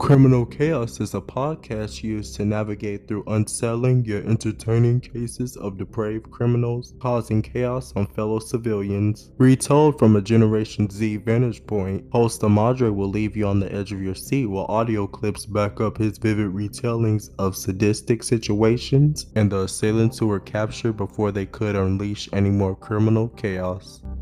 Criminal Chaos is a podcast used to navigate through unsettling yet entertaining cases of depraved criminals causing chaos on fellow civilians. Retold from a Generation Z vantage point, host Amadre will leave you on the edge of your seat while audio clips back up his vivid retellings of sadistic situations and the assailants who were captured before they could unleash any more criminal chaos.